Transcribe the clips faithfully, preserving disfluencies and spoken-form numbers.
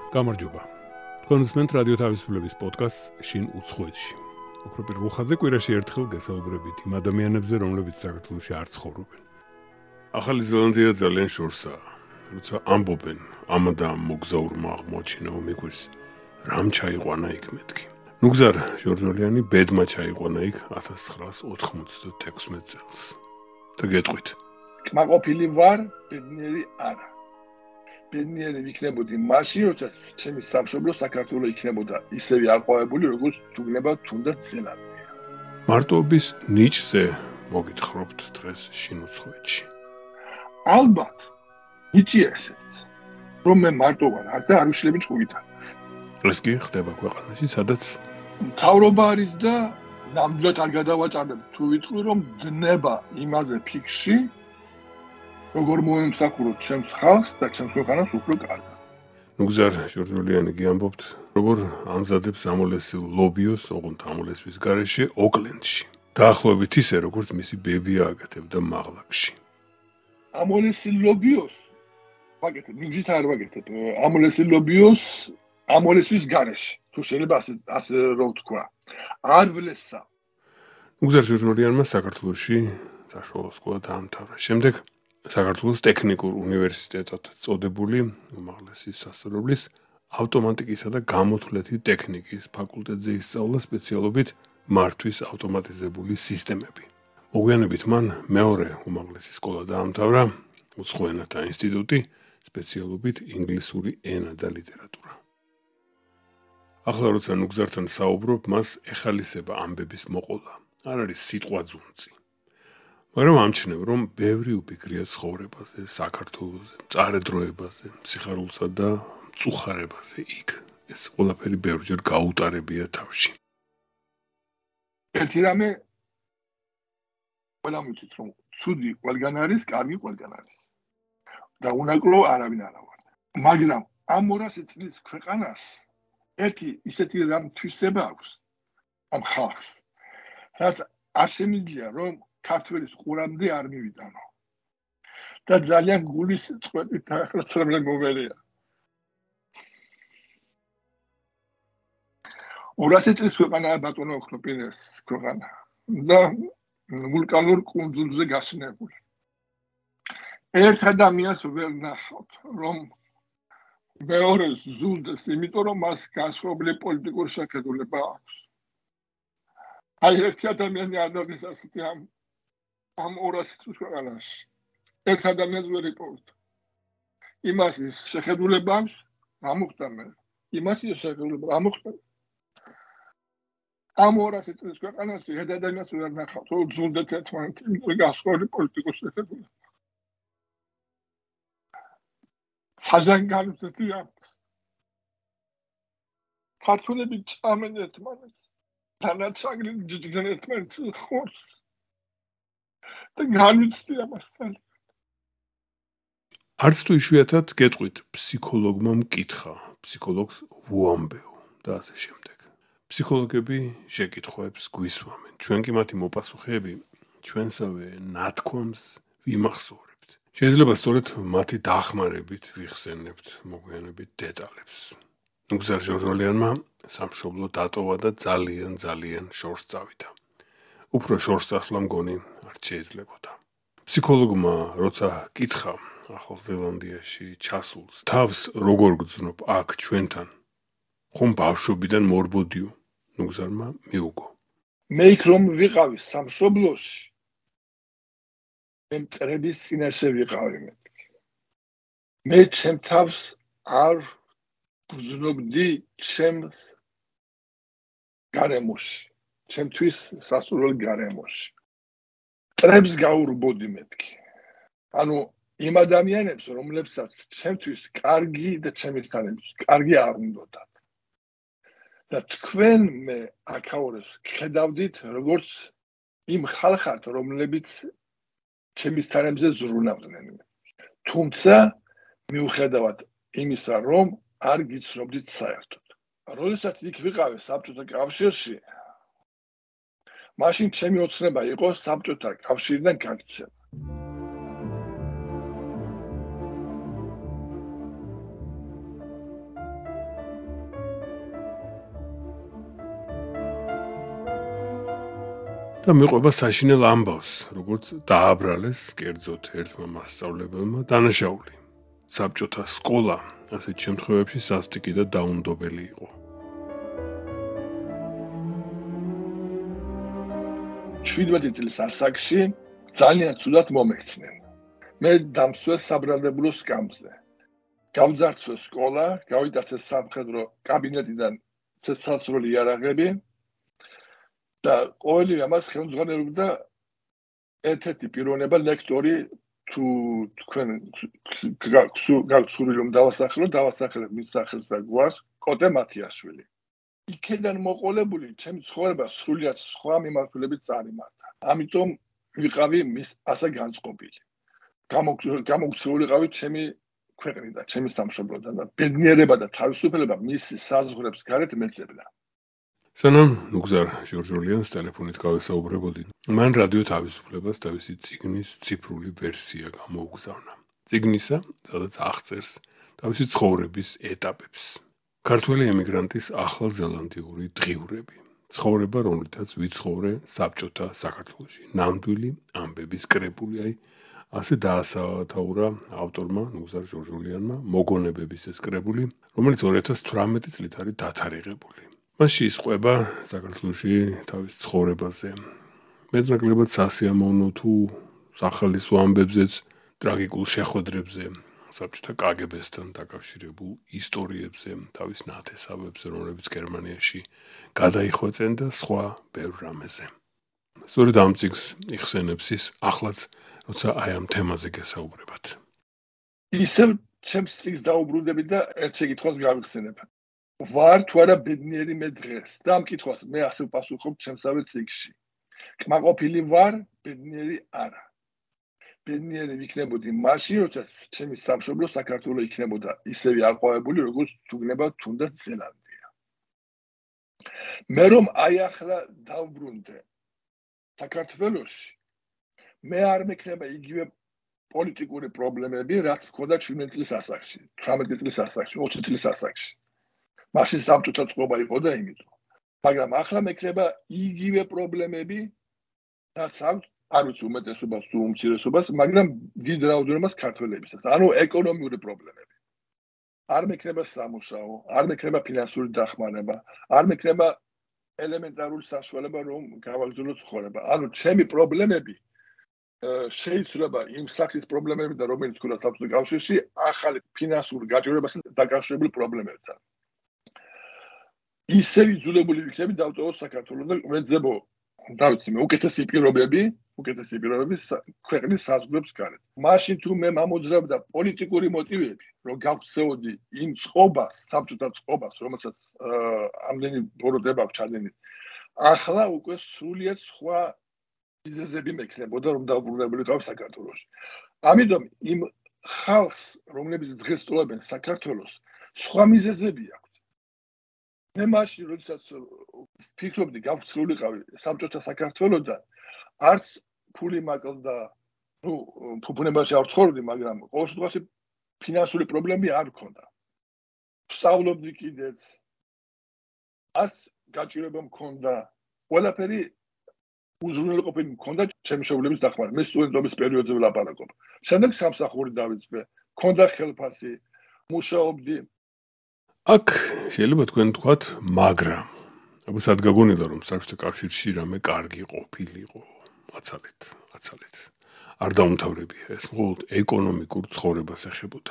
გამარჯობა. თქვენ უსმენთ რადიო თავისუფლების პოდკასტს შინ უცხოეთში. უფრო პირველ ხაზზე კვირაში ერთხელ გესაუბრებით იმ ადამიანებზე, რომლებიც საქართველოში არ ცხოვრობენ. ახალი ზელანდია ძალიან შორსაა. როცა ამბობენ, ამა და ამ მოგზაურმა აღმოაჩინა ომიგვირს, რამ ჩაიყვანა იქ მეთქი. ნუგზარ ჟორჟოლიანი ბედმა ჩაიყვანა იქ ათას ცხრაას ოთხმოცდათექვსმეტ წელს. და გეტყვით. კმაყოფილი ვარ, ბედნიერი არა. ბედნიერი ვიქნებოდი მაშინ, როცა ჩემი სამშობლო საქართველო იქნებოდა ისევე აყვავებული, როგორც თუგნება თუნდაც ზელანდია. მარტოობის ნიჭზე მოგითხრობთ დღეს შინ უცხოეთში. ალბათ, ნიჭია ესეც, რომ მე მარტო ვარ, არ და არ ვიშლები ჭკუიდან. ეს კი ხდება ქვეყანაში, სადაც მთავრობა არის და ნამდვილად არ გადავაჭარბებ თუ ვიტყვი, რომ დნება იმაზე ფიქში, როგორ მოემსახუროთ ჩემს ხალხს და ჩემს ქვეყანას უფრო კარგად. ნუგზარ ჟორჟოლიანი გიამბობთ, როგორ ამზადებს ამოლესილ ლობიოს, ოღონდ ამოლესვის გარეშე ოკლენდში. დაახლოებით ისე, როგორც მისი ბებია აკეთებდა მაღლაკში. ამოლესილ ლობიოს ვაკეთებ, ნიჭით არ ვაკეთებ. ამოლესილ ლობიოს ამოლესვის გარეშე, თუ შეიძლება ასე ასე რო ვთქვა. არ ვლესა. ნუგზარ ჟორჟოლიანმა საქართველოში საშუალო სკოლა დაამთავრა. შემდეგ საქართველოს ტექნიკურ უნივერსიტეტად წოდებული უმაღლესი სასწავლებლის ავტომატიკისა და გამოთვლითი ტექნიკის ფაკულტეტზე ისწავლა სპეციალობით მართვის ავტომატიზებული სისტემები. მოგვიანებით მან მეორე უმაღლესი სკოლა დაამთავრა, უცხო ენათა ინსტიტუტი, სპეციალობით ინგლისური ენა და ლიტერატურა. ახლა როცა ნუგზართან საუბრობ, მას ეხალისება ამბების მოყოლა. არ არის სიტყვა ძუნწი. მაგრამ ამჩნევ, რომ ბევრი უფიქრია ცხოვრებაზე, საქართველოზე, მწარედროებაზე, სიხარულსა და მწუხარებაზე იქ. ეს ყველაფერი ბევრჯერ გაუტარებია თავში. ერთი რამე ყველამ ვიცით, რომ ცუდი ყველგან არის, კარგი ყველგან არის. და უნაკლო არავინ არ ვარ. მაგრამ ამ ორასი წლის ქვეყანას ერთი ისეთი რამ თვისება აქვს ამ ხალხს, რაც არ შემიძლია, რომ ქართველის ყურამდე არ მივიტანო. და ძალიან გულის წვეტით აღწერა მომერია. ორასი წლის ქვეყანაა ბატონო ოქროპირეს ქვეყანა და ვულკანურ კუნძულზე გაშენებული. ერთ ადამიანს ვერ ნახავთ, რომ მეორეს ზულდეს, იმიტომ რომ მას განსხვავებული პოლიტიკური შეხედულება აქვს. აი ერთი ადამიანი არ დაგის ასეთი ამ ამ ორასი წლის ქვეყანაში. ერთ ადამიანს ვერ იპოვეთ. იმას ის შეხედულება აქვს, ამოხდა მე. იმას ის შეხედულება ამოხდა. ამ ორასი წლის ქვეყანაში ერთ ადამიანს ვერ ნახავთ, რომ ზულდეთ ერთმანეთი, იმიტომ რომ განსხვავებული პოლიტიკური შეხედულება. საჯან განუცეთი აქვს. ქართველები ჭამენ ერთმანეთს, დანარჩაგლით ჯიჯგენ ერთმანეთს ხორცს. და განვიცდი ამასთან. არც თუ იშვიათად გეტყვით, ფსიქოლოგმა მკითხა, ფსიქოლოგს ვუამბეო და ასე შემდეგ. ფსიქოლოგები შეკითხვებს გვისვამენ. ჩვენ კი მათი მოპასუხეები ჩვენსავე ნათქვამს ვიმახსოვრებთ. შეიძლება სწორედ მათი დახმარებით ვიხსენებთ მოგვიანებით დეტალებს. ნუგზარ ჟორჟოლიანმა სამშობლო დატოვა და ძალიან ძალიან შორს წავიდა. უფრო შორს წასვლა მგონი არ შეიძლებოდა. ფსიქოლოგმა როცა კითხა ახალ ზელანდიაში ჩასულს, თავს როგორ გძნობ აქ ჩვენთან? ხომ ბავშვობიდან მორბოდიო? ნუგზარმა მიუგო. მე იქ რომ ვიყავი სამშობლოში, მე მტრების წინაშე ვიყავი მე. მე ჩემ თავს არ გძნობდი ჩემს გარემოში, ჩემთვის სასურველ გარემოში. მტრებს გაურბოდი მეთქი. ანუ იმ ადამიანებს, რომლებსაც ჩემთვის კარგი და ჩემისთანაც კარგი არ უნდათ. და თქვენ მე აქაურებს ხედავდით, როგორც იმ ხალხად, რომლებიც ჩემისთანებზე ზრუნავდნენ. თუმცა მიუხედავად იმისა, რომ არ გიცნობდით საერთოდ. როდესაც იქ ვიყავი საბჭოთა კავშირში, მაშინ ჩემი ოცნება იყო საბჭოთა კავშირიდან გაქცევა. და მიყვება საშინელ ამბავს, როგორც დააბრალეს კერძოდ ერთმა მასწავლებელმა დანაშაული. საბჭოთა სკოლა ასეთ შემთხვევებში სასტიკი და დაუნდობელი იყო. შვიდმეტი წლის ასაკში ძალიან ცუდად მომექცნენ. მე დამსვეს საბრალდებულო სკამზე. გავძარცვეს სკოლა, გავიტაცეს სამხედრო კაბინეტიდან ცეცხლსროლი იარაღები და ყოველივე ამას ხელმძღვანელობდა ერთ-ერთი პიროვნება ლექტორი თუ თქვენ გაგსურვილ რომ დავასახელო, დავასახელებ მის სახელს და გვარს კოტე მათიაშვილი. იქიდან მოყოლებული ჩემი ცხოვრება სრულიად სხვა მიმართულებით წარიმართა. ამიტომ ვიყავი მის ასე განწყობილი. გამოგცეულიყავი ჩემი ქვეყნიდან, ჩემი სამშობლოდან და ბედნიერება და თავისუფლება მის საზღვრებს გარეთ მეძებნა. სანამ ნუგზარ ჟორჟოლიანს ტელეფონით გავესაუბრებოდი, მან რადიო თავისუფლებას თავისი წიგნის ციფრული ვერსია გამოუგზავნა. წიგნისა, სადაც აღწერს თავისი ცხოვრების ეტაპებს. ქართველი ემიგრანტის ახალზელანდიური დღიურები. ცხოვრება, რომლითაც ვიცხოვრე საბჭოთა საქართველოში. ნამდვილი ამბების კრებული, აი ასე დაასათაურა ავტორმა ნუგზარ ჟორჟოლიანმა მოგონებების ეს კრებული, რომელიც ორი ათას თვრამეტი წლით არის დათარიღებული. მასში ისყვება საქართველოში თავის ცხოვრებაზე. მეტნაკლებად სასიამოვნო თუ სახალისო ამბებზეც, ტრაგიკულ შეხვედრებზე, საბჭოთა კაგებესთან დაკავშირებულ ისტორიებზე, თავის ნათესავებზე, რომლებიც გერმანიაში გადაიხვეწენ და სხვა ბევრ რამეზე. სწორედ ამ წიგნს იხსენებს ის ახლაც, როცა აი ამ თემაზე გესაუბრებათ. ისევ ჩემს წიგნს დაუბრუნდები და ერთ შეკითხვას გავიხსენებ. ვარ თუ არა ბედნიერი მე დღეს? და ამ კითხვას მე ასე ვპასუხობ ჩემსავე წიგნში. კმაყოფილი ვარ, ბედნიერი არა. ბედნიერი ვიქნებოდი მაშინ, როდესაც ჩემი სამშობლო საქართველო იქნებოდა ისევე არღვევებული, როგორც თუგნება თუნდაც ზელანდია. მე რომ აი ახლა დავბრუნდე საქართველოში, მე არ მექნება იგივე პოლიტიკური პრობლემები, რაც მქონდა შვიდმეტი წლის ასაკში, თვრამეტი წლის ასაკში, ოცი წლის ასაკში. მაშინ საბჭოთა წყობა იყო და იმიტომ. მაგრამ ახლა მექნება იგივე პრობლემები, რაც აქვს არ ვიცი უმეტესობას თუ უმცირესობას, მაგრამ დიდ რაოდენობას ქართველებისაც. ანუ ეკონომიური პრობლემები. არ მექნება სამუშაო, არ მექნება ფინანსური დახმარება, არ მექნება ელემენტარული საშუალება რომ გავაგრძელო ცხოვრება. ანუ ჩემი პრობლემები შეიძლება იმ სახის პრობლემებიდან, რომელიც ქონდა საბჭოთა კავშირში, ახალი ფინანსური გაჭირვებასთან დაკავშირებული პრობლემებთან. ისევ იძულებული ვიქნები დავტოვო საქართველო და ვეძებო, რა ვიცი მე, უკეთესი პირობები, უკეთესი პირობები ქვეყნის საზღვრებს გარეთ. მაშინ თუ მე მომოძრავდა პოლიტიკური მოტივები, რომ გავქცეოდი იმ წყობას, საბჭოთა წყობას, რომელსაც ამდენი ბოროტება აქვს ჩადენილი. ახლა უკვე სრულიად სხვა მიზეზები მექნებოდა, რომ დავბრუნებულიყავ საქართველოში. ამიტომ იმ ხალხს, რომლებიც დღეს ტოვებენ საქართველოს, სხვა მიზეზები აქვს. მე მაშინ, როდესაც ვფიქრობდი გავქცეულიყავი საბჭოთა საქართველოდან, არც ფული მაკლდა, ნუ ფუფუნებაში არ ვცხოვრობდი, მაგრამ ყოველ შემთხვევაში ფინანსური პრობლემები არ მქონდა. ვსწავლობდი კიდეც, არც გაჭირვება მქონდა, ყველაფერი უზრუნველყოფილი მქონდა ჩემი მშობლების დახმარებით. მე სტუდენტობის პერიოდზე ვლაპარაკობ. შემდეგ სამსახური დავიწყე, მქონდა ხელფასი, მუშაობდი. აქ შეიძლება თქვენ თქვათ, მაგრამ აბა სად გაგონილა რომ საბჭოთა კავშირში რამე კარგი ყოფილიყო? აცალეთ, აცალეთ. არ დაუმთავრებია, ეს მხოლოდ ეკონომიკურ ცხოვრებას ეხებოდა.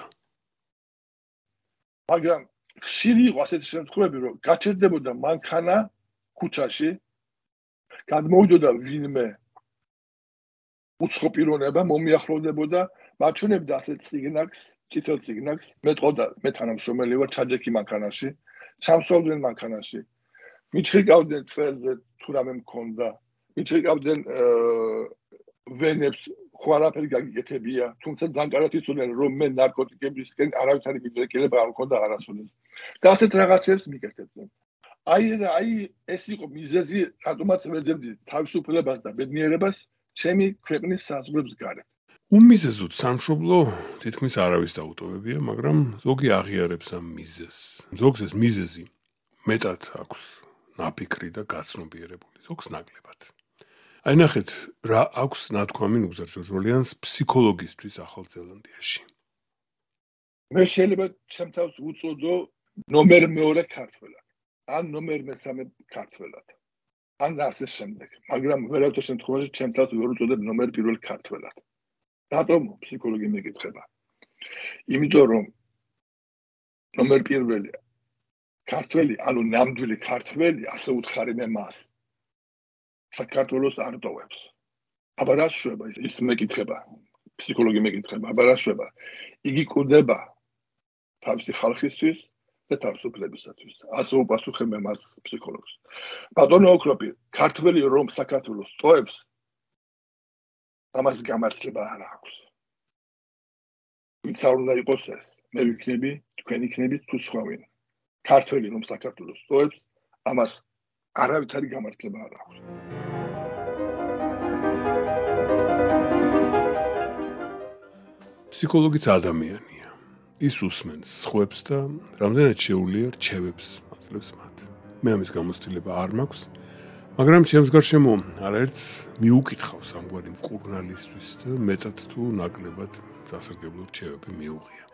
მაგრამ ხშირი იყო ასეთი შემთხვევები, რომ გაჩერდებოდა მანქანა ქუჩაში, გადმოვიდოდა ვინმე უცხო პიროვნება, მომიახლოვდებოდა, მაჩვენებდა ასეთ წიგნაკს, წითელ წიგნაკს, მეტყოდა მე თანამშრომელი ვარ ჩაჯექი მანქანაში, ჩამსვლდნენ მანქანაში. მიჩრიკავდნენ წელზე თუ რამე მქონდა, მიჩრიკავდნენ ვენებს, ხო არაფერი გაგიკეთებია, თუმცა ძალიან კარგად იცოდნენ რომ მე ნარკოტიკებისკენ არავითარი მიდრეკილება არ მქონდა არასოდეს. და ასეთ რაღაცებს მიკეთებდნენ. აი აი ეს იყო მიზეზი, რატომაც ვეძებდი თავისუფლებას და ბედნიერებას ჩემი ქვეყნის საზღვრებს გარეთ. უმიზეზოდ სამშობლო თითქმის არავის დაუტოვებია, მაგრამ ზოგი აღიარებს ამ მიზეზს. ზოგს ეს მიზეზი მეტად აქვს ნაფიქრი და გაცნობიერებული, ზოგს ნაკლებად. აი ნახეთ, რა აქვს ნათქვამი ნუგზარ ჟორჟოლიანს ფსიქოლოგისთვის ახალ ზელანდიაში. მე შეიძლება ჩემთავს უწოდო ნომერ მეორე ქართველად, ან ნომერ მესამე ქართველად, ან ასე შემდეგ. მაგრამ ვერავითარ შემთხვევაში ჩემთავს ვერ უწოდებ ნომერ პირველ ქართველად. რატომ ფსიქოლოგი მეკითხება? იმიტომ რომ ნომერ პირველი ქართველი, ანუ ნამდვილი ქართველი, ასე უთხარი მე მას. საქართველოს არ ტოვებს. აბა რა შვება ის მეკითხება? ფსიქოლოგი მეკითხება, აბა რა შვება? იგი კვდება თავისი ხალხისთვის და თავისუფლებისათვის. ასე უპასუხებ მე მას ფსიქოლოგს. ბატონო ოქროპი, ქართველი რომ საქართველოს ტოვებს, ამას გამართლება არ აქვს. ვინც არ უნდა იყოს ეს? მე ვიქნები, თქვენ იქნებით თუ სხვა ვინ. ქართველი რომ საქართველოს ტოვებს, ამას არავითარი გამართლება არ აქვს. ფსიქოლოგიც ადამიანია. ის უსმენს სხვებს და რამდენად შეუძლია რჩევებს აძლევს მათ. მე ამის გამოცდილება არ მაქვს, მაგრამ ჩემს გარშემო არაერთს მიუკითხავს ამგვარი მკურნალისთვის და მეტად თუ ნაკლებად სასარგებლო რჩევები მიუღია.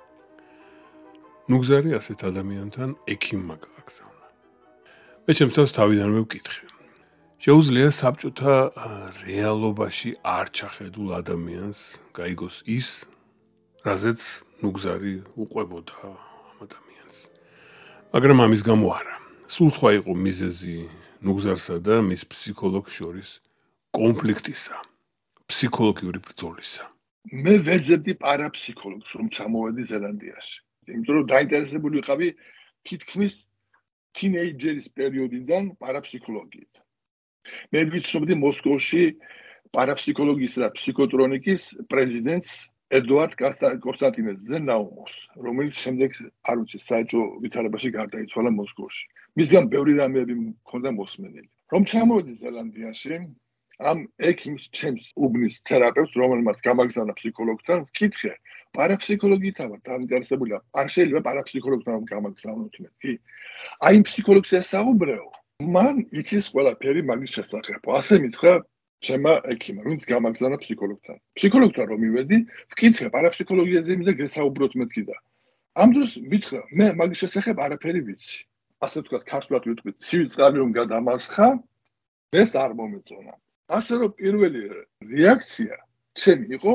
ნუგზარი ასეთ ადამიანთან ექიმმა გააგზავნა. მე ჩემს თავს თავიდანვე ვკითხე. შეუძლია საბჭოთა რეალობაში არ ჩახედულ ადამიანს გაიგოს ის, რაზეც ნუგზარი უყვებოდა ამ ადამიანს. მაგრამ ამის გამო არა. სულ სხვა იყო მიზეზი ნუგზარსა და მის ფსიქოლოგს შორის კონფლიქტისა, ფსიქოლოგიური ბრძოლისა. მე ვეძებდი პარაფსიქოლოგს, რომ ჩამოვედი ზელანდიაში. იმიტომ რომ დაინტერესებული ვიყავი თითქმის თინეიჯერის პერიოდიდან პარაფსიქოლოგიით. მე ვიცნობდი მოსკოვში პარაფსიქოლოგიის და ფსიქოტრონიკის პრეზიდენტს ედუარდ კონსტანტინელიძე ნაუმოვს, რომელიც შემდეგ არ ვიცი საეჭვო ვითარებაში გარდაიცვალა მოსკოვში. მისგან ბევრი რამეები მქონდა მოსმენელი. რომ ჩამოვედი ზელანდიაში, ამ ექიმს ჩემს უბნის თერაპევტს, რომელმაც გამაგზავნა ფსიქოლოგთან, ვკითხე, პარაფსიქოლოგიით ვარ დაინტერესებული. არ შეიძლება პარაფსიქოლოგთან რომ გამაგზავნოთ მე, კი? აი იმ ფსიქოლოგს ესაუბრეო. მან იცის ყველაფერი მაგის შესახებ. ასე მითხრა ჩემმა ექიმმა, ვინც გამაგზავნა ფსიქოლოგთან. ფსიქოლოგთან რომ მივედი, ვკითხე პარაფსიქოლოგიაზე იმის და გესაუბროთ მეთქი და ამ დროს მითხრა, მე მაგის შესახებ არაფერი ვიცი. ასე თქვა, ქართულად ვიტყვით, ცივი წყალი რომ გადამასხა, ეს არ მომეწონა. ასე რომ პირველი რეაქცია ჩემი იყო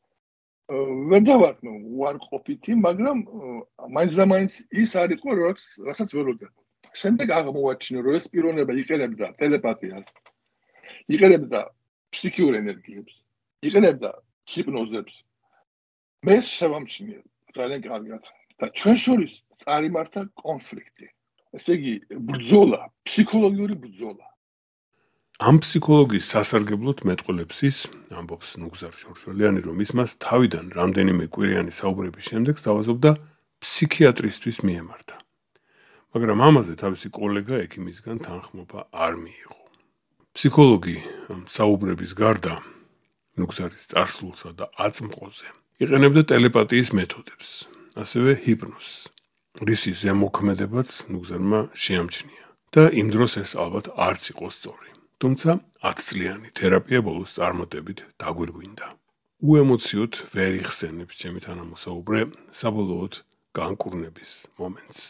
ვერ დავარქმევ უარყოფითი, მაგრამ მაინც და მაინც ის არ იყო, რასაც ველოდებოდი. შემდეგ აღმოვაჩინე, რომ ეს პიროვნება იყენებდა ტელეპათიას, იყენებდა ფსიქიურ ენერგიებს, იყენებდა ჰიპნოზებს. მე შევამჩნიე ძალიან კარგად და ჩვენ შორის წარიმართა კონფლიქტი. ესე იგი, ბრძოლა, ფსიქოლოგიური ბრძოლა. ამ ფსიქოლოგიის სასარგებლოდ მეტყველებს ის, ამბობს ნუგზარ ჟორჟოლიანი, რომ ის მას თავიდან რამდენიმე კვირიანი საუბრების შემდეგ სთავაზობდა ფსიქიატრისთვის მიემართა. მაგრამ ამაზე თავისი კოლეგა ექიმისგან თანხმობა არ მიიღო. ფსიქოლოგი საუბრების გარდა ნუგზარის წარსულსა და აწმყოზე იყენებდა ტელეპათიის მეთოდებს, ასევე ჰიპნოზს, რისი ზემოქმედებაც ნუგზარმა შეამჩნია და იმ დროს ეს ალბათ არც იყო სწორი. თუმცა ათწლიანი თერაპია ბოლოს წარმატებით დაგვირგვინდა. უემოციოდ ვერ იხსენებს ჩემი თანამოსაუბრე საბოლოოდ განკურნების მომენტს.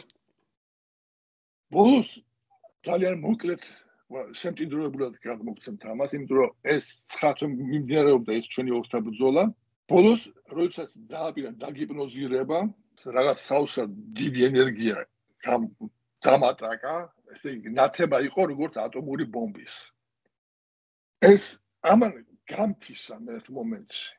ბოლოს ძალიან მოკლედ შემჭიდროებულად გადმოგცემთ ამას, იმიტომ რომ ეს ცხადო მიმდინარეობდა ეს ჩვენი ორთა ბრძოლა. ბოლოს, როდესაც დააპირა დაგიპნოზირება, რაღაც საოცრად დიდი ენერგია დამატაკა, ესე იგი ნათება იყო როგორც ატომური ბომბის. ეს ამან გამთიშა მე ერთ მომენტში.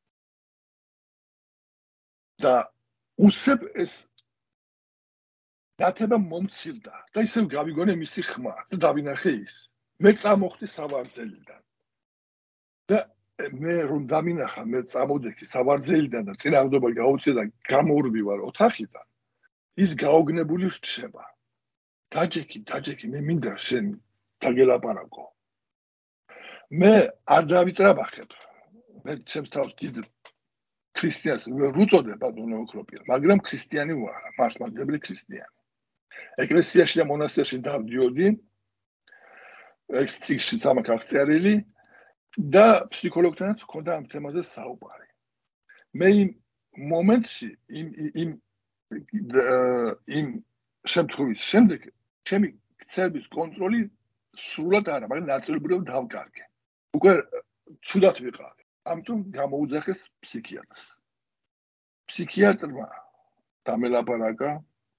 და უსებ ეს ნათება მომცილდა და ისევ გავიგონე მისი ხმა და დავინახე ის. მე წამოხდი სავარძელიდან. და მე რომ დამინახა, მე წამოდექი სავარძელიდან და წინააღმდება გაუწია და გამოვარდივარ ოთახიდან, ის გაოგნებული რჩება. დაჯექი, დაჯექი, მე მინდა შენ დაგელაპარაკო. მე არ დავიტრაბახებ. მე ჩემს თავს დიდ ქრისტიანს ვერ უწოდებ ბატონო ოქროპია, მაგრამ ქრისტიანი ვარ, მართლმადიდებელი ქრისტიანი. ეკლესიაში და მონასტერში დავდიოდი, ეს ციხეში სამაკ აღწერილი და ფსიქოლოგთანაც მქონდა ამ თემაზე საუბარი. მე იმ მომენტში იმ იმ იმ შემთხვევის შემდეგ ჩემი ქცევის კონტროლი სრულად არა, მაგრამ ნაწილობრივ დავკარგე. უკვე ცუდად ვიყავი. ამიტომ გამოუძახეს ფსიქიატრს. ფსიქიატრმა დამელაპარაკა,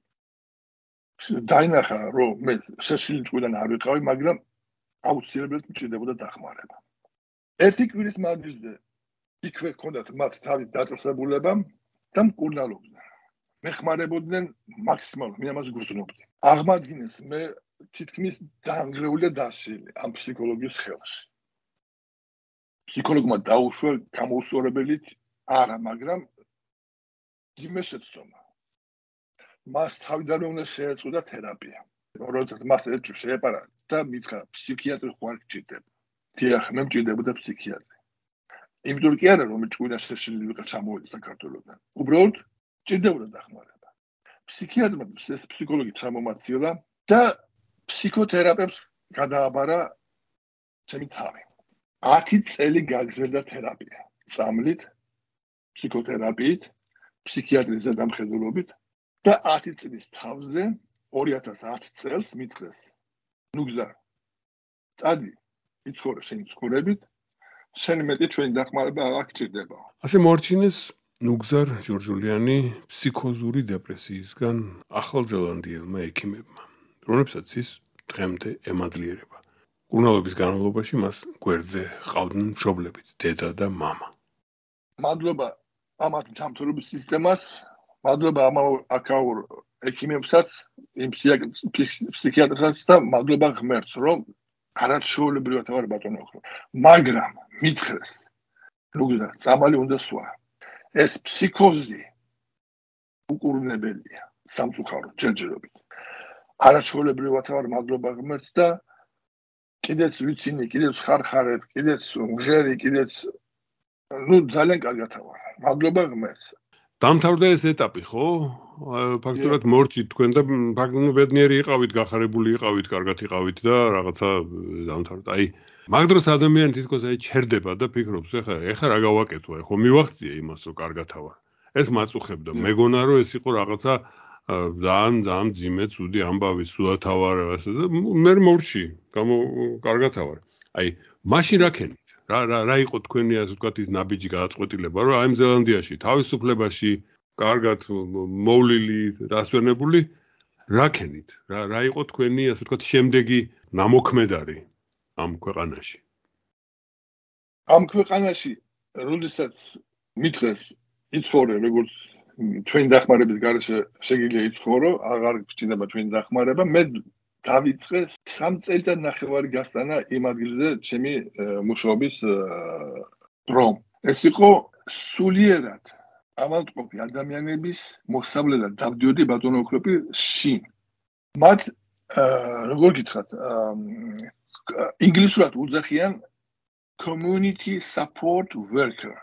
დაინახა, რომ მე შეშლილი ჭკვიდან არ ვიყავი, მაგრამ აუცილებლად მჭირდებოდა დახმარება. ერთი კვირის მანძილზე იქვე ჰქონდათ მათ თავის დაწესებულება და მკურნალობდნენ. მეხმარებოდნენ მაქსიმალურად, მე ამას გრძნობდი. აღმადგინეს მე თითქმის დაანგრეული და დასილი ამ ფსიქოლოგიის ხელში. ფსიქოლოგმა დაუშვა გამოუსწორებელით არა, მაგრამ ძიმე შეცდომა. მას თავიდანვე უნდა შეეწყვეტა თერაპია. როდესაც მას ეჭვი შეეპარა და მითხრა ფსიქიატრი ხوار გჭირდება. დიახ, მე მჭირდებოდა ფსიქიატრი. იმიტომ კი არა, რომ ჭკვიდან შეშლილი ვიყავ ჩამოვედი საქართველოსთან. უბრალოდ მჭირდებოდა დახმარება. ფსიქიატრმა ეს ფსიქოლოგი ჩამომაცილა და ფსიქოთერაპევტს გადააბარა ჩემი თავი. ათი წელი გაგრძელდა თერაპია. წამლით, ფსიქოთერაპიით, ფსიქიატრის ზედამხედველობით და ათი წლის თავზე ორი ათას ათი წელს მითხრეს. ნუ გზა. წადი, იცხოვრე შენი ცხოვრებით, შენი მეტი ჩვენი დახმარება არ გჭირდება. ასე მოარჩინეს ნუგზარ ჟორჟულიანი ფსიქოზური დეპრესიისგან ახალზელანდიელმა ექიმებმა, რომლებსაც ის დღემდე ემადლიერება. მკურნალობის განმავლობაში მას გვერდზე ჰყავდნენ მშობლებიც, დედა და მამა. მადლობა ამათ ჯანმრთელობის სისტემას, მადლობა ამ აქაურ ექიმებსაც, იმ ფსიქიატრსაც და მადლობა ღმერთს, რომ არაჩვეულებრივად ვარ ბატონო ხო. მაგრამ მითხრეს, ნუგზა, წამალი უნდა სვა. ეს ფსიქოზი უკურნებელია, სამწუხაროდ ჯერჯერობით. არაჩვეულებრივად ვარ მადლობა ღმერთს და კიდეც ვიცინი, კიდეც ხარხარებ, კიდეც მღერი, კიდეც ნუ ძალიან კარგად ვარ. მადლობა ღმერთს. დამთავრდა ეს ეტაპი, ხო? ფაქტურად მორჩით თქვენ და ფაქტობრივად ბედნიერი იყავით, გახარებული იყავით, კარგად იყავით და რაღაცა დამთავრდა. აი, მაგ დროს ადამიანი თითქოს აი ჩერდება და ფიქრობს, ეხლა ეხლა რა გავაკეთო, აი ხო მივახციე იმას, რომ კარგად ვარ. ეს მაწუხებდა. მეგონა რომ ეს იყო რაღაცა ძალიან ძალიან ძიმე ცუდი ამბავი, სულად ვარ ასე და მე მორჩი, გამო კარგად ვარ. აი, მაშინ რა ქენით? რა რა რა იყო თქვენი ასე ვთქვათ ის ნაბიჯი გადაწყვეტილება, რომ აი ზელანდიაში თავისუფლებაში კარგად მოვლილი, დასვენებული რა ქენით? რა რა იყო თქვენი ასე ვთქვათ შემდეგი ნამოქმედარი ამ ქვეყანაში? ამ ქვეყანაში, როდესაც მითხრეს იცხოვრე როგორც ჩვენი დახმარების გარეშე შეგიძლია იცხოვრო, აღარ გჭირდება ჩვენი დახმარება, მე დავიწყე სამ წელიწად ნახევარი გასტანა იმ ადგილზე ჩემი მუშაობის დრომ. ეს იყო სულიერად ამალტყოფი ადამიანების მოსავლელად დავდიოდი ბატონო ოქროპი შინ. მათ როგორ გითხრათ, ინგლისურად უძახიან community support worker.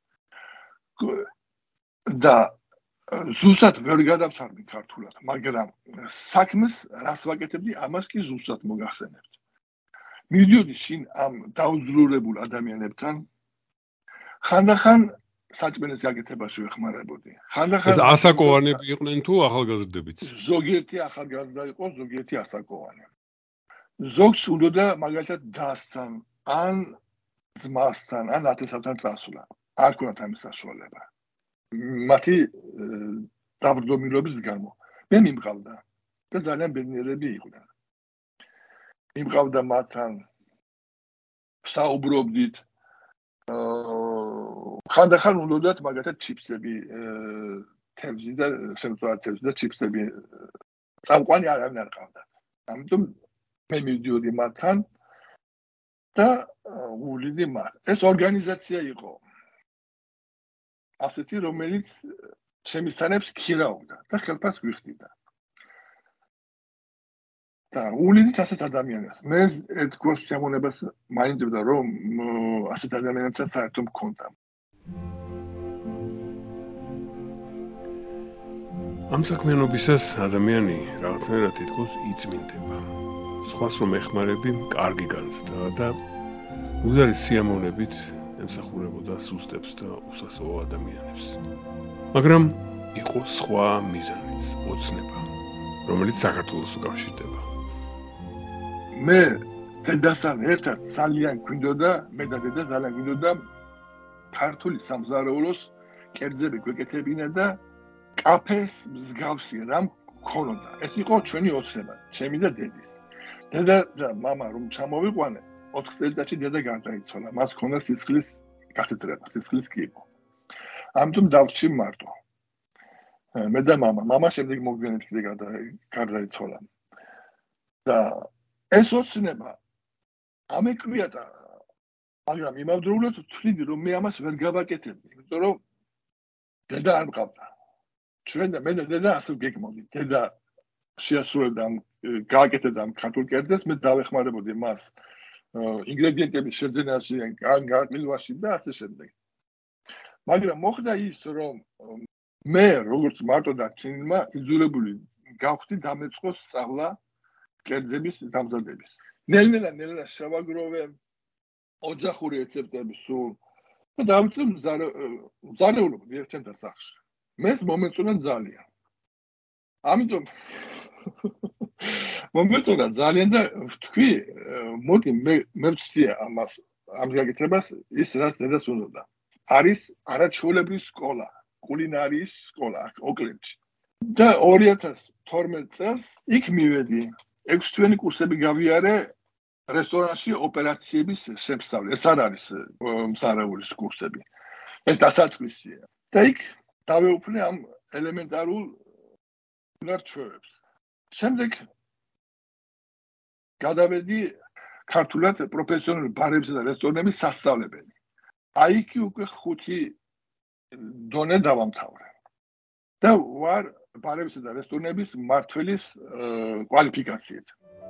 და ზუსტად ვერ გადავთარგმნი ქართულად, მაგრამ საქმეს რას ვაკეთებდი, ამას კი ზუსტად მოგახსენებთ. მივდიოდი შინ ამ დაუძლურებულ ადამიანებთან, ხანდახან საჭმელის გაკეთებაში ვეხმარებოდი. ხანდახან ეს ასაკოვანები იყვნენ თუ ახალგაზრდებიც? ზოგიერთი ახალგაზრდა იყო, ზოგიერთი ასაკოვანი. ზოგს უნდოდა მაგალითად დასთან, ან ძმასთან, ან ათესავთან წასვლა. არ ქონდათ ამის საშუალება. მათი დაბრდომილობის გამო. მე მიმყავდა და ძალიან ბედნიერები იყვნენ. მიმყავდა მათთან, საუბრობდით. ხანდახან უნდათ მაგალითად ჩიფსები, თევზი და შემწვარი თევზი და ჩიფსები. წამყვანი არავინ არ ყავდათ. ამიტომ მე მივდიოდი მათთან და ვუვლიდი მათ. ეს ორგანიზაცია იყო. ასეთი, რომელიც შემისთანებს ქირავდა და ხელფას გვიხდიდა. და ულიდით ასეთ ადამიანებს. მე ერთ გვას შემონებას მაინწებდა, რომ ასეთ ადამიანებთან საერთო მქონდა. ამ საქმიანობისას ადამიანი რაღაცნაირად თითქოს იწმინდება. სხვას რომ ეხმარები, კარგი განცდა და უგზარის სიამოვნებით ემსახურებოდა სუსტებს და უსასოო ადამიანებს. მაგრამ იყო სხვა მიზანიც, ოცნება, რომელიც საქართველოს უკავშირდება. მე დედასთან ერთად ძალიან გვინდოდა, მე და დედა ძალიან გვინდოდა ქართული სამზარეულოს კერძები გვეკეთებინა და კაფეს მსგავსი რამ ქონოდა. ეს იყო ჩვენი ოცნება, ჩემი და დედის. დედა და მამა რომ ჩამოვიყვანე, ოთხ წელიწადში დედა გარდაიცვალა. მას ქონდა სისხლის გათეთრება, სისხლის კიბო. ამიტომ დავრჩი მარტო. მე და მამა, მამა შემდეგ მოგვიანებით კიდე გარდაიცვალა. და ეს ოცნება ამეკვია და მაგრამ იმავდროულად ვთვლიდი რომ მე ამას ვერ გავაკეთებდი, იმიტომ რომ დედა არ მყავდა. ჩვენ და მე და დედა ასე გეგმოდით. დედა შეასრულებდა გააკეთებდა ამ ქართულ კერძებს, მე დავეხმარებოდი მას ინგრედიენტების შეძენაში, გაყიდვაში და ასე შემდეგ. მაგრამ მოხდა ის, რომ მე როგორც მარტო და ჩინმა იძულებული გავხდი დამეწყო სწავლა კერძების დამზადების. ნელ-ნელა ნელა შევაგროვე ოჯახური რეცეპტები სულ და დავიწყე მზარეულობა ერთენთან სახში. მეს მომეწონა ძალიან. ამიტომ მომეწონა ძალიან და ვთქვი, მოდი მე მე ვცდია ამას ამ გაკეთებას ის რაც დედას უნდოდა. არის არაჩვეულებრივი სკოლა, კულინარიის სკოლა ოკლენდში. და ორი ათას თორმეტ წელს იქ მივედი. ექვსი თვიანი კურსები გავიარე რესტორანში ოპერაციების შემსწავლე. ეს არ არის მსარაულის კურსები. ეს დასაწყისია. და იქ დავეუფლე ამ ელემენტარულ ნარჩვევებს. შემდეგ გადავედი ქართულად პროფესიონალურ ბარებსა და რესტორნების სასწავლებელი. აი იქ უკვე ხუთი დონე დავამთავრე. და ვარ ბარებსა და რესტორნების მმართველის კვალიფიკაციით.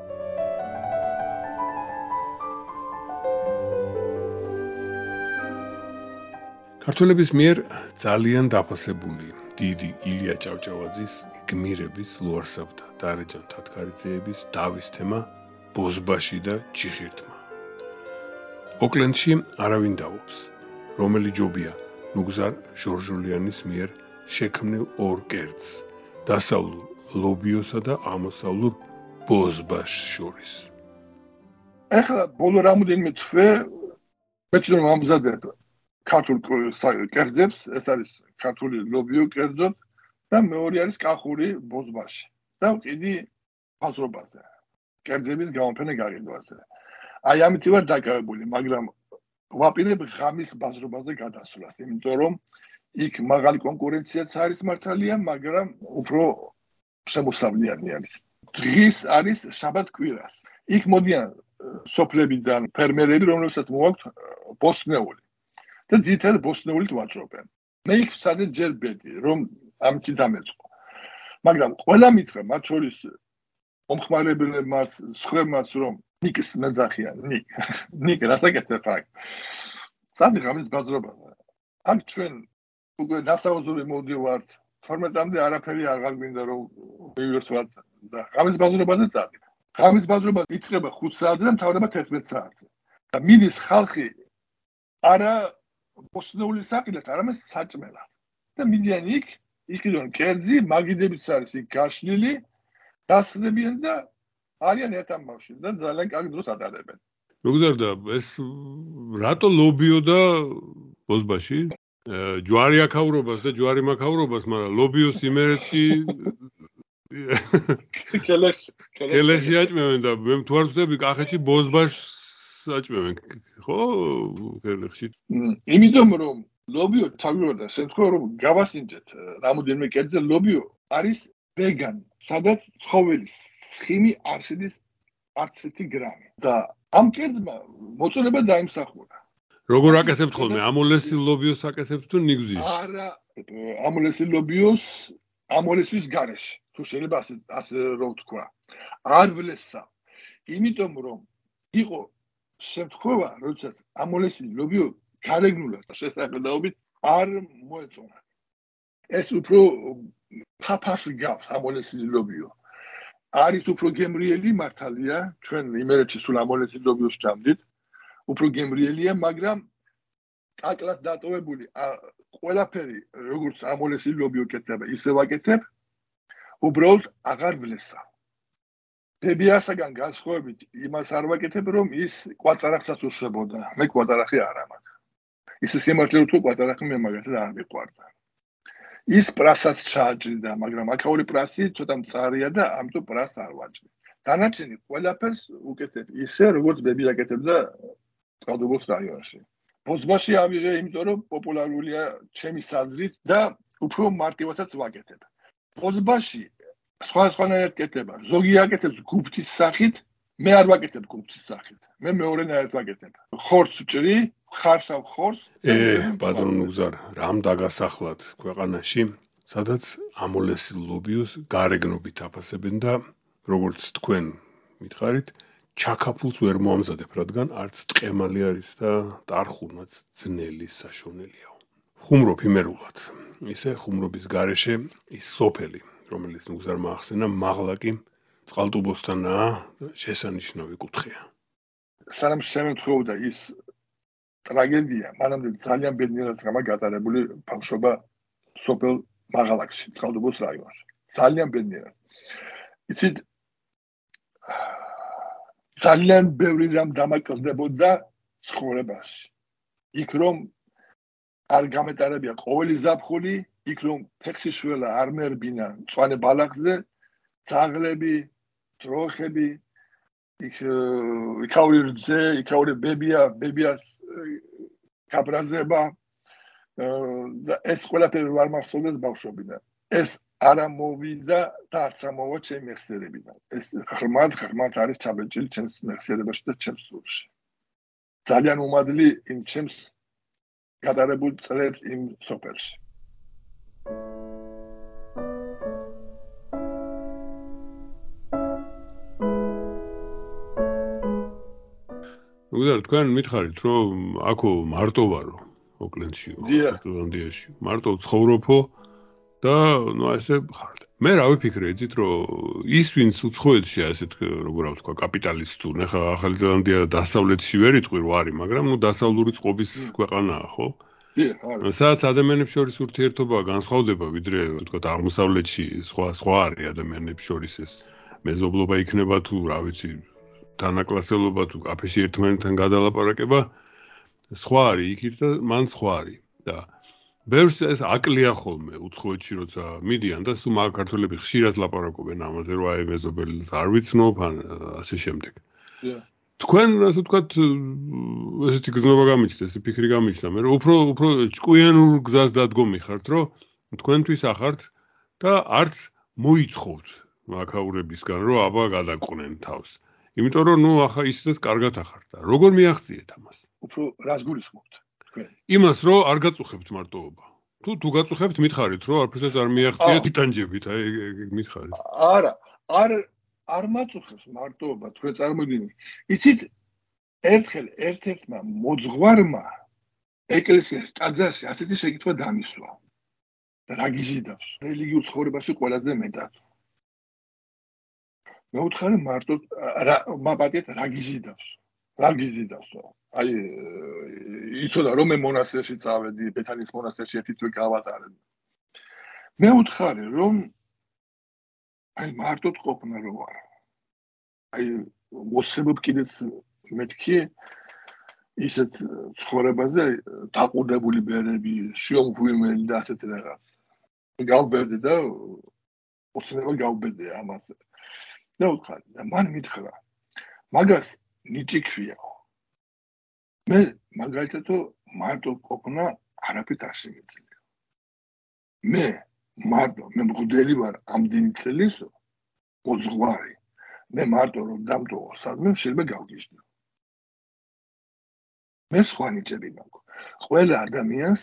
ქართველების მიერ ძალიან დაფასებული დიდი ილია ჭავჭავაძის გმირების ლუარსაბთა და რეჯან თათქარიძეების დავის თემა ბოზბაში და ჩიხირთმა. ოკლენდში არავინ დავობს, რომელი ჯობია ნუგზარ ჟორჟოლიანის მიერ შექმნილ ორ კერძს, დასავლურ ლობიოსა და აღმოსავლურ ბოზბაშს შორის. ეხლა ბოლო რამოდენიმე თვე მე თვითონ ამზადებ ქართულ კერძებს, ეს არის ქართული ლობიო კერძო და მეორე არის კახური ბოზბაში და კიდე ბაზრობაზე. კერძების გამოფენა გაყიდვაზე. აი ამით ვარ დაკავებული, მაგრამ ვაპირებ ღამის ბაზრობაზე გადასვლას, იმიტომ რომ იქ მაღალი კონკურენციაც არის მართალია, მაგრამ უფრო შემოსავლიანი არის. დღის არის შაბათ-კვირას. იქ მოდიან სოფლებიდან ფერმერები, რომლებსაც მოაქვთ ბოსტნეული. და ძირითადად ბოსტნეულით ვაჭრობენ. მე იქ ვცადე ჯერ ბედი, რომ ამით დამეწყო. მაგრამ ყველა მითხრა, მათ შორის მომხმარებლებმაც, სხვებმაც, რომ ნიკს მეძახიან, ნიკ. ნიკ რასაკეთებ აქ? სადი ღამის ბაზრობაზე. აქ ჩვენ უკვე დასაუზური მოდივართ. თორმეტამდე არაფერი აღარ გვინდა რომ მივირთვათ და ღამის ბაზრობაზე წადი. ღამის ბაზრობა იწყება ხუთ საათზე და მთავრდება თერთმეტ საათზე. და მიდის ხალხი არა ბოსტნეული საყიდად, არამედ საჭმელად. და მიდიან იქ, იყიდონ კერძი, მაგიდებიც არის იქ გაშლილი, დასხდებიან და არიან ერთ ამბავში და ძალიან კარგ დროს ატარებენ. მოგზარდა, ეს რატო ლობიო და ბოზბაში? ჯვარი აქაურობას და ჯვარი მაქაურობას, მაგრამ ლობიოს იმერეთში კელექში კელექში აჭმევენ და მე თუ არ ვწდები კახეთში ბოზბაშს აჭმევენ, ხო? კელექში. იმიტომ რომ ლობიო თავიორდა, შემთხვევა რომ გავასინჯეთ რამოდენიმე კერძზე, ლობიო არის ვეგანი, სადაც ცხოველის ცხიმი არ შედის არც ერთი გრამი. და ამ კერძმა მოწონება დაიმსახურა. როგორ აკეთებთ ხოლმე? ამოლესი ლობიოს აკეთებთ თუ ნიგზის? არა, ამოლესი ლობიოს ამოლესის გარეშე. თუ შეიძლება ასე ასე რომ ვთქვა. არ ვლესა. იმიტომ რომ იყო შემთხვევა, როდესაც ამოლესი ლობიო გარეგნულად შესაძლებლობით არ მოეწონა. ეს უფრო ფაფას გავს ამოლესი ლობიო. არის უფრო გემრიელი მართალია, ჩვენ იმერეთში სულ ამოლესი ლობიოს ჭამდით. უფრო გემრიელია, მაგრამ აკლად დატოვებული ყველაფერი, როგორც ამოლესი ლობი უკეთდება, ისე ვაკეთებ, უბრალოდ აღარ ვლესა. ბებიასაგან განსხვავებით იმას არ ვაკეთებ, რომ ის კვაწარახსაც უშვებოდა. მე კვაწარახი არ მაქვს. ისე სიმართლე ვთქვი, კვაწარახი მე მაგათად არ მიყვარდა. ის პრასაც ჩააჭრიდა, მაგრამ აქაური პრასი ცოტა მწარია და ამიტომ პრას არ ვაჭრი. დანარჩენი ყველაფერს უკეთებ ისე, როგორც ბები აკეთებდა წყალტუბოს რაიონში. ბოზბაში ავიღე, იმიტომ რომ პოპულარულია ჩემი საზრით და უფრო მარტივადაც ვაკეთებ. ბოზბაში სხვა სხვანაირად კეთება. ზოგი აკეთებს გუფთის სახით, მე არ ვაკეთებ გუფთის სახით. მე მეორენაირად ვაკეთებ. ხორცს ვჭრი, ხარსავ ხორცს. ე, პატრონ უგზარ, რამ დაგასახლათ ქვეყანაში, სადაც ამოლესი ლობიოს გარეგნობით აფასებენ და როგორც თქვენ მითხარით, ჩაქაფულს ვერ მოამზადებ, რადგან არც ტყემალი არის და ტარხუნაც ძნელი საშონელიაო. ხუმრობ იმერულად. ისე ხუმრობის გარეშე ის სოფელი, რომელიც უგზარმა ახსენა, მაღლა კი წყალტუბოსთანაა შესანიშნავი კუთხეა. სანამ შემეთხოვდა ის ტრაგედია, მანამდე ძალიან ბედნიერად გამა გატარებული ბავშვობა სოფელ მაღალაკში, წყალტუბოს რაიონში. ძალიან ბედნიერად. იცით, ძალიან ბევრი რამ დამაკრდებოდა ცხოვრებაში. იქ რომ არ გამეტარებია ყოველი ზაფხული, იქ რომ ფეხშიშველა არ მერბინა მწვანე ბალახზე, ძაღლები, ძროხები, იქ იქაური რძე, იქაური ბებია, ბებიას გაბრაზება და ეს ყველაფერი არ მახსოვდეს ბავშვობიდან. ეს არა მოვიდა და არც ამოვა ჩემი მეხსიერებიდან. ეს ღრმად, ღრმად არის ჩაბეჭილი ჩემს მეხსიერებაში და ჩემს სულში. ძალიან უმადლი იმ ჩემს გადარებულ წლებს იმ სოფელში. უგზარ, თქვენ მითხარით, რომ აქო მარტო ვარო, ოკლენდშიო, ზელანდიაში. მარტო ცხოვრობო და ნუ ესე ხართ. მე რა ვიფიქრე, იცით, რომ ის ვინც უცხოეთში ასეთ როგორ ვთქვა, კაპიტალისტურ, ნახა ახალი ზელანდია დასავლეთში ვერ იტყვი რომ არის, მაგრამ ნუ დასავლური წყობის ქვეყანაა, ხო? სადაც ადამიანებს შორის ურთიერთობა განსხვავდება, ვიდრე ვთქვა, აღმოსავლეთში სხვა სხვა არის ადამიანებს შორის ეს მეზობლობა იქნება თუ რა ვიცი, თანაკლასელობა თუ კაფეში ერთმანეთთან გადალაპარაკება, სხვა არის იქით და მან სხვა არის და ბევრს ეს აკლია ხოლმე უცხოეთში როცა მიდიან და სულ მაგ ქართველები ხშირად ლაპარაკობენ ამაზე რომ აი მეზობელს არ ვიცნობ ან ასე შემდეგ. თქვენ ასე ვთქვათ ესეთი გზნობა გამიჩნდა, ესეთი ფიქრი გამიჩნდა, მე უფრო უფრო ჭკვიანურ გზას დადგომი ხართ, რომ თქვენთვის ახართ და არც მოითხოვთ მაქაურებისგან რომ აბა გადაყვნენ თავს. იმიტომ რომ ნუ ახლა ისედაც კარგად ახართ და როგორ მიაღწიეთ ამას? უფრო რას გულისხმობთ? იმას რომ არ გაწუხებთ მარტოობა. თუ თუ გაწუხებთ მითხარით რომ არაფერსაც არ მიაღწიეთ იტანჯებით, აი მითხარით. არა, არ არ მაწუხებს მარტოობა, თქვენ წარმოგიდგენთ. იცით, ერთხელ ერთ-ერთმა მოძღვარმა ეკლესიის ტაძარში ასეთი შეკითხვა დამისვა. რა გიზიდავს? რელიგიურ ცხოვრებაში ყველაზე მეტად. მე ვუთხარი მარტო რა მაპატიეთ რა გიზიდავს? რა გიზიდავსო? აი იცოდა რომ მე მონასტერში წავედი, ბეთანის მონასტერში ერთი თვე გავატარე. მე ვუთხარი რომ აი მარტოდ ყოფნა რო არა. აი მოსებობ კიდეც მეთქი ისეთ ცხოვრებაზე დაყუდებული ბერები, შიომღვიმელი და ასეთ რაღაც. გავბედე და ოცნება გავბედე ამაზე. მე ვუთხარი და მან მითხრა მაგას ნიჭიქვია. მე მაგალითად მარტო ყოფნა არაფრით არ შემიძლია. მე მარტო მე მღვდელი ვარ ამდენი წელისო მოძღვარი. მე მარტო რომ დამტოვო სადმე შეიძლება გავგიჟდო. მე სხვა ნიჭები მაქვს. ყველა ადამიანს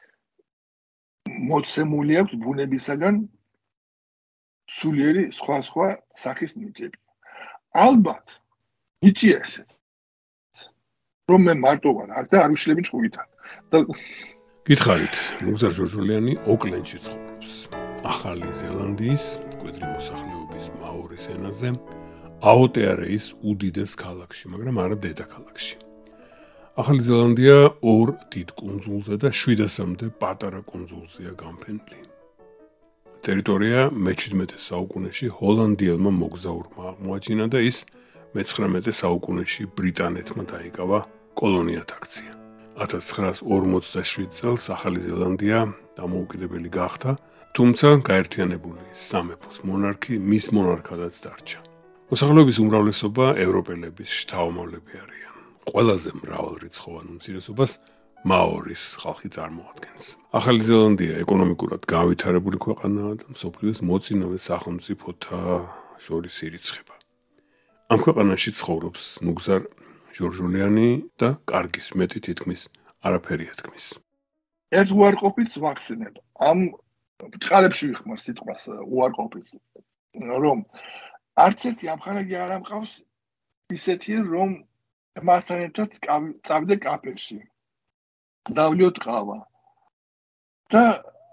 მოცემული აქვს ბუნებისაგან სულიერი სხვა სხვა სახის ნიჭები. ალბათ ნიჭია ესე. რომ მე მარტო ვარ, აქ და არ უშლები ჭკუითან. გითხარით, მუგზარ ჟორჟოლიანი ოკლენდში ცხოვრობს. ახალი ზელანდიის მკვიდრი მოსახლეობის მაორის ენაზე, აოტეარეის უდიდეს ქალაქში, მაგრამ არა დედაქალაქში. ახალი ზელანდია ორ დიდ კუნძულზე და შვიდასამდე პატარა კუნძულზეა განფენილი. ტერიტორია მეჩვიდმეტე საუკუნეში ჰოლანდიელმა მოგზაურმა აღმოაჩინა და ის მეცხრამეტე საუკუნეში ბრიტანეთმა დაიკავა კოლონიად აქცია. ათას ცხრაას ორმოცდაშვიდ წელს ახალი ზელანდია დამოუკიდებელი გახდა, თუმცა გაერთიანებული სამეფოს მონარქი მის მონარქადაც დარჩა. მოსახლეობის უმრავლესობა ევროპელების შთამომავლები არიან. ყველაზე მრავალრიცხოვან უმცირესობას მაორის ხალხი წარმოადგენს. ახალი ზელანდია ეკონომიკურად განვითარებული ქვეყანაა და მსოფლიოს მოწინავე სახელმწიფოთა შორის ირიცხება. ამ ქვეყანაში ცხოვრობს ნუგზარ ჟორჟოლიანი და კარგის მეტი თითქმის არაფერი ეთქმის. ერთ უარყოფითს ვახსენებ. ამ ბჭყალებში ვიხმარ სიტყვას უარყოფითს, რომ არც ერთი ამხანაგი არ ამყავს ისეთი, რომ მასთან ერთად წავიდე კაფეში. დავლიოთ ყავა. და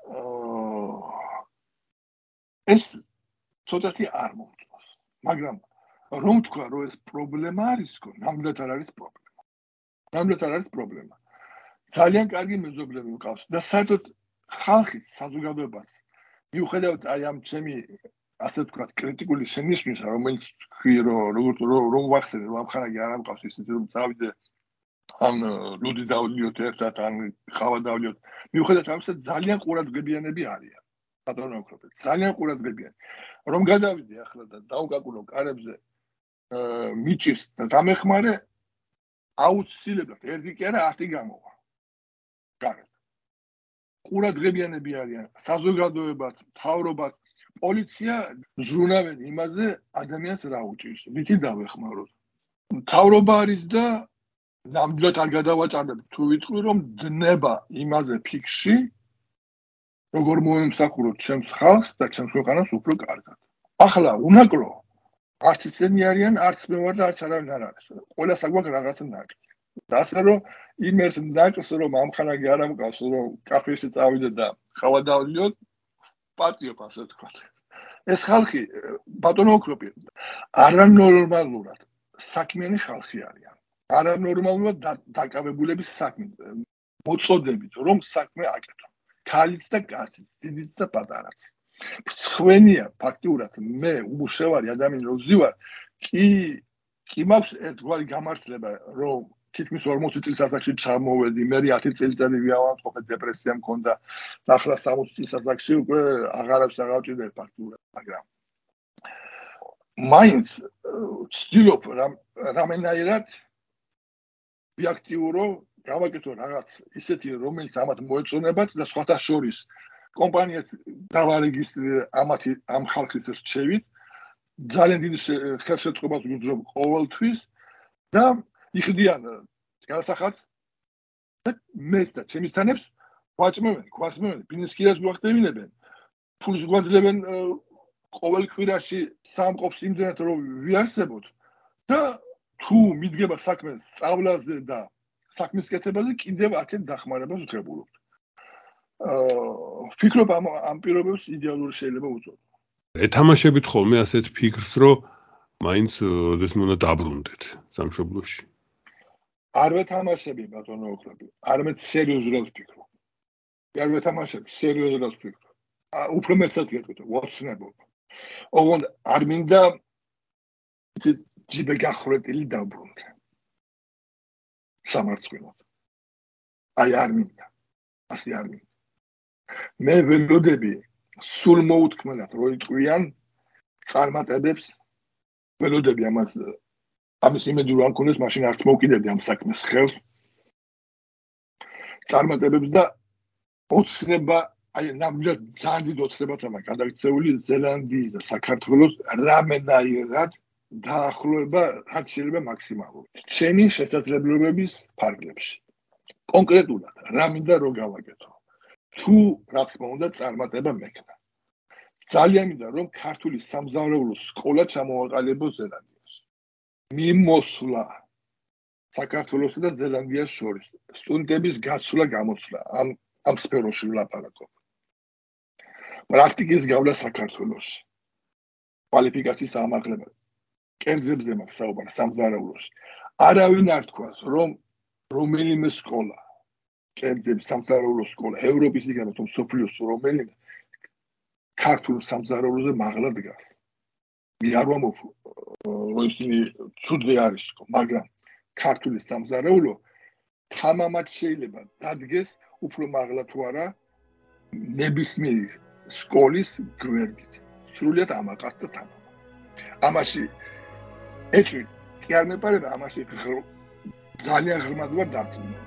ეს ცოტათი არ მომწონს. მაგრამ რომ თქვა, რომ ეს პრობლემა არის, ნამდვილად არ არის პრობლემა. ნამდვილად არ არის პრობლემა. ძალიან კარგი მეზობლები მყავს და საერთოდ ხალხით, საზოგადოებას მიუხედავად აი ამ ჩემი ასე ვთქვათ კრიტიკული შენიშვნისა, რომელიც თქვი, რომ რომ ვახსენე, რომ ამხანაგი არ ამყავს ისეთი, რომ წავიდე ან ლუდი დავლიოთ ერთად, ან ყავა დავლიოთ. მიუხედავად ამისა, ძალიან ყურადღებიანები არიან. ბატონო ოქროპე, ძალიან ყურადღებიანი. რომ გადავიდე ახლა და დავგაკუნო კარებზე მიჭირს და დამეხმარე, აუცილებლად ერთი კი არა, ათი გამოვა. გარეთ. ყურადღებიანები არიან საზოგადოებაც, მთავრობაც, პოლიცია ზრუნავენ იმაზე ადამიანს რა უჭირს, ვითი დავეხმაროთ. მთავრობა არის და ნამდვილად არ გადავაჭარბებ თუ ვიტყვი, რომ დნება იმაზე ფიქში, როგორ მოემსახუროთ ჩემს ხალხს და ჩემს ქვეყანას უფრო კარგად. ახლა უნაკრო არც ისინი არიან, არც მე ვარ და არც არავინ არ არის. ყველა საგვაქვს რაღაცა ნაკლი. და ასე რომ იმერს ნაკლს რომ ამხანაგი არ ამყავს, რომ კაფეში წავიდე და ყავა დავლიოთ, პატიობ ასე ვთქვათ. ეს ხალხი ბატონო ოქროპი არანორმალურად საქმიანი ხალხი არიან. არანორმალურად დაკავებულების საქმით, მოწოდებით, რომ საქმე აკეთონ. ქალიც და კაციც, დიდიც და პატარაც. მცხვენია ფაქტიურად მე უშევარი ადამიანი რო ვზივარ, კი კი მაქვს ერთგვარი გამართლება, რომ თითქმის ორმოცი წლის ასაკში ჩამოვედი, მე ათი წელიწადი ვიავანტყოფე, დეპრესია მქონდა, და ახლა სამოცი წლის ასაკში უკვე აღარებს აღავჭირდებ ფაქტიურად, მაგრამ მაინც ვცდილობ რამენაირად ვიაქტიურო, გავაკეთო რაღაც ისეთი, რომელიც ამათ მოეწონებათ და სხვათა შორის კომპანიაც დავარეგისტრირე ამათი ამ ხალხის რჩევით, ძალიან დიდი ხელშეწყობას ვუძრობ ყოველთვის და იხდიან განსახადს და მეც და ჩემი თანებს ვაჭმევენ, გვასმევენ, ბიზნესკირას გვახდევინებენ, ფულს გვაძლევენ ყოველ კვირაში სამყოფს იმდენად რომ ვიარსებოთ და თუ მიდგება საქმე სწავლაზე და საქმის კეთებაზე კიდევ აქეთ დახმარებას ვღებულობთ. ვფიქრობ ამ ამ პირობებს იდეალური შეიძლება უწოდო. ეთამაშებით ხოლმე ასეთ ფიქრს, რომ მაინც ეს უნდა დაბრუნდეთ სამშობლოში. არ ვეთამაშები ბატონო ოქროპი, არამედ სერიოზულად ვფიქრობ. არ ვეთამაშები, სერიოზულად ვფიქრობ. უფრო მეტად გეტყვით, ვოცნებობ. ოღონდ არ მინდა ჯიბე გახვრეტილი დაბრუნდე. სამარცხვინოდ. აი არ მინდა. ასე არ მინდა. მე ველოდები სულ მოუთქმელად რო იტყვიან წარმატებებს, ველოდები ამას ამის იმედი რომ მქონდეს, მაშინ არც მოვკიდებდი ამ საქმეს ხელს. წარმატებებს და ოცნება, აი ნამდვილად ძალიან დიდ ოცნებად ამაა გადაქცეული ზელანდიის და საქართველოს რამენაირად დაახლოება, რაც შეიძლება მაქსიმალურად. ჩემი შესაძლებლობების ფარგლებში. კონკრეტულად რა მინდა რომ გავაკეთო. თუ რა თქმა უნდა წარმატება მექნა. ძალიან მინდა რომ ქართული სამზარეულო სკოლა ჩამოვაყალიბო ზელანდიაში. მიმოსვლა საქართველოსა და ზელანდიას შორის სტუდენტების გასვლა გამოსვლა ამ ამ სფეროში ვლაპარაკობ. პრაქტიკის გავლა საქართველოში. კვალიფიკაციის ამაღლება. კერძებზე მაქვს საუბარი სამზარეულოში. არავინ არ თქვას რომ რომელიმე სკოლა, კერძებს სამზარეულო სკოლა, ევროპის იგივე თუ მსოფლიოს რომელიმე ქართულ სამზარეულოზე მაღლა დგას. მე არ ვამბობ, რომ ისინი ცუდი არის, მაგრამ ქართული სამზარეულო თამამად შეიძლება დადგეს უფრო მაღლა თუ არა ნებისმიერი სკოლის გვერდით. სრულიად ამაყად და თამამად. ამაში ეჭვი კი არ მეპარება, ამაში ძალიან ღრმად ვარ დარწმუნებული.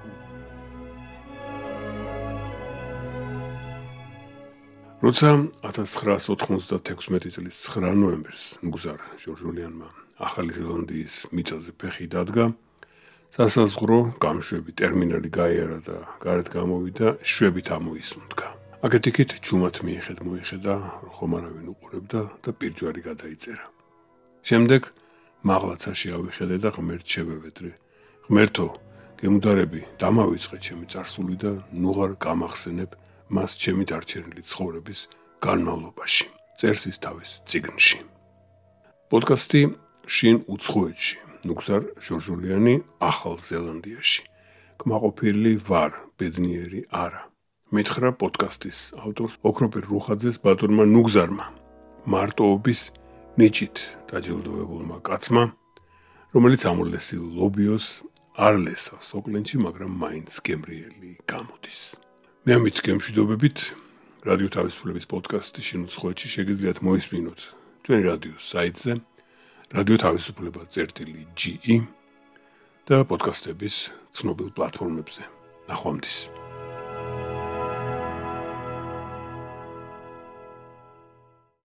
როცა ათას ცხრაას ოთხმოცდათექვსმეტი წლის ცხრა ნოემბერს მგზარ ჟორჟოლიანმა ახალი ზელანდიის მიწაზე ფეხი დადგა, სასაზღვრო გამშვები ტერმინალი გაიარა და გარეთ გამოვიდა, შვებით ამოისუნთქა. აქეთ-იქით ჩუმად მიეხედ მოიხედა, ხომ არავინ უყურებდა და პირჯვარი გადაიწერა. შემდეგ მაღლაცაში ავიხედე და ღმერთ შევევედრე. ღმერთო, გემუდარები, დამავიწყე ჩემი წარსული და ნუღარ გამახსენებ მას ჩემი დარჩენილი ცხოვრების განმავლობაში. წერს ის თავის წიგნში. პოდკასტი შინ უცხოეთში, ნუგზარ ჟორჟოლიანი ახალ ზელანდიაში. კმაყოფილი ვარ, ბედნიერი არა. მითხრა პოდკასტის ავტორს ოქროპირ რუხაძეს ბატონმა ნუგზარმა, მარტოობის ნიჭით დაჯილდოვებულმა კაცმა, რომელიც ამოლესილ ლობიოს არ ლესავს ოკლენდში, მაგრამ მაინც გემრიელი გამოდის. მე ამით გემშვიდობებით რადიო თავისუფლების პოდკასტი შინ უცხოეთში შეგიძლიათ მოისმინოთ თქვენი რადიოს საიტზე რადიო თავისუფლება წერტილი ჯი ი და პოდკასტების ცნობილ პლატფორმებზე. ნახვამდის.